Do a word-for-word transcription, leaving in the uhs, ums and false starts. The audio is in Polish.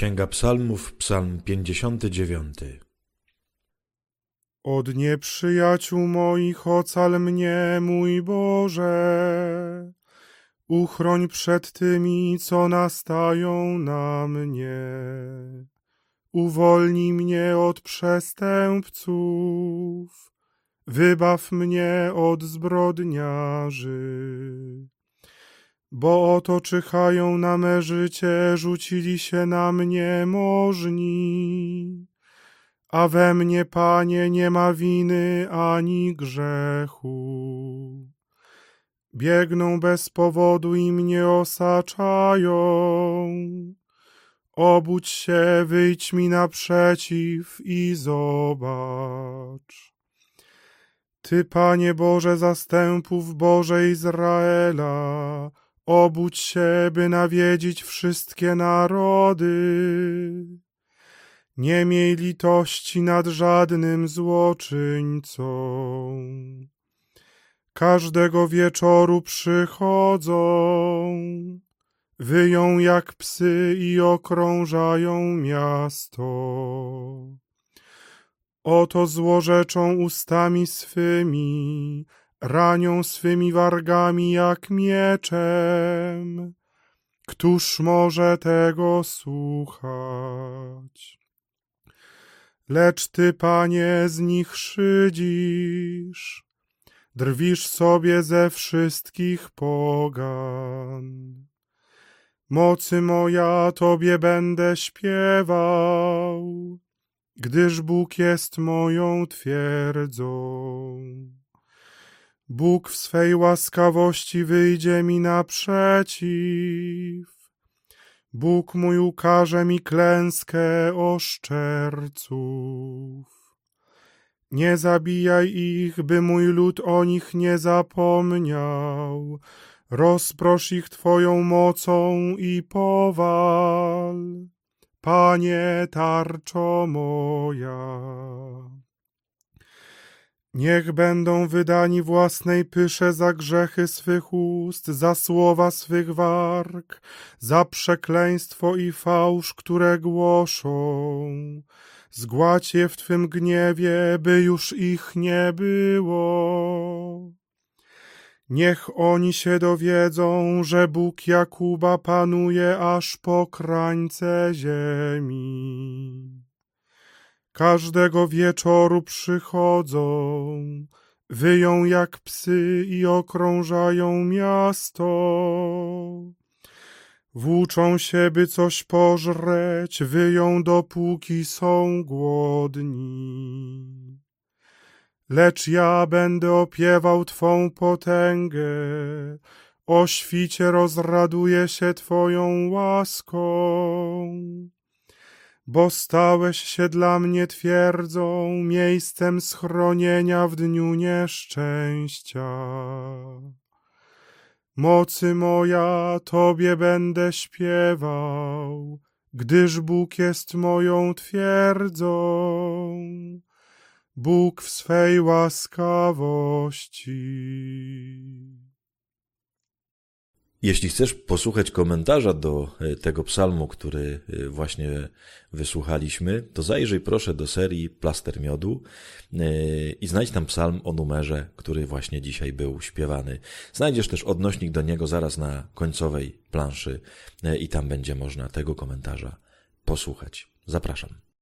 Księga Psalmów, Psalm pięćdziesiąty dziewiąty. Od nieprzyjaciół moich ocal mnie, mój Boże. Uchroń przed tymi, co nastają na mnie. Uwolnij mnie od przestępców. Wybaw mnie od zbrodniarzy. Bo oto czyhają na me życie, rzucili się na mnie możni. A we mnie, Panie, nie ma winy ani grzechu. Biegną bez powodu i mnie osaczają. Obudź się, wyjdź mi naprzeciw i zobacz. Ty, Panie Boże zastępów, Boże Izraela, obudź się, by nawiedzić wszystkie narody. Nie miej litości nad żadnym złoczyńcą. Każdego wieczoru przychodzą, wyją jak psy i okrążają miasto. Oto złorzeczą ustami swymi, ranią swymi wargami jak mieczem. Któż może tego słuchać? Lecz Ty, Panie, z nich szydzisz, drwisz sobie ze wszystkich pogan. Mocy moja, Tobie będę śpiewał, gdyż Bóg jest moją twierdzą. Bóg w swej łaskawości wyjdzie mi naprzeciw. Bóg mój ukaże mi klęskę oszczerców. Nie zabijaj ich, by mój lud o nich nie zapomniał. Rozprosz ich Twoją mocą i powal. Panie, tarczo moja. Niech będą wydani własnej pysze za grzechy swych ust, za słowa swych warg, za przekleństwo i fałsz, które głoszą. Zgładź je w Twym gniewie, by już ich nie było. Niech oni się dowiedzą, że Bóg Jakuba panuje aż po krańce ziemi. Każdego wieczoru przychodzą, wyją jak psy i okrążają miasto. Włóczą się, by coś pożreć, wyją dopóki są głodni. Lecz ja będę opiewał Twą potęgę, o świcie rozraduję się Twoją łaską. Bo stałeś się dla mnie twierdzą, miejscem schronienia w dniu nieszczęścia. Mocy moja, Tobie będę śpiewał, gdyż Bóg jest moją twierdzą. Bóg w swej łaskawości. Jeśli chcesz posłuchać komentarza do tego psalmu, który właśnie wysłuchaliśmy, to zajrzyj proszę do serii Plaster Miodu i znajdź tam psalm o numerze, który właśnie dzisiaj był śpiewany. Znajdziesz też odnośnik do niego zaraz na końcowej planszy i tam będzie można tego komentarza posłuchać. Zapraszam.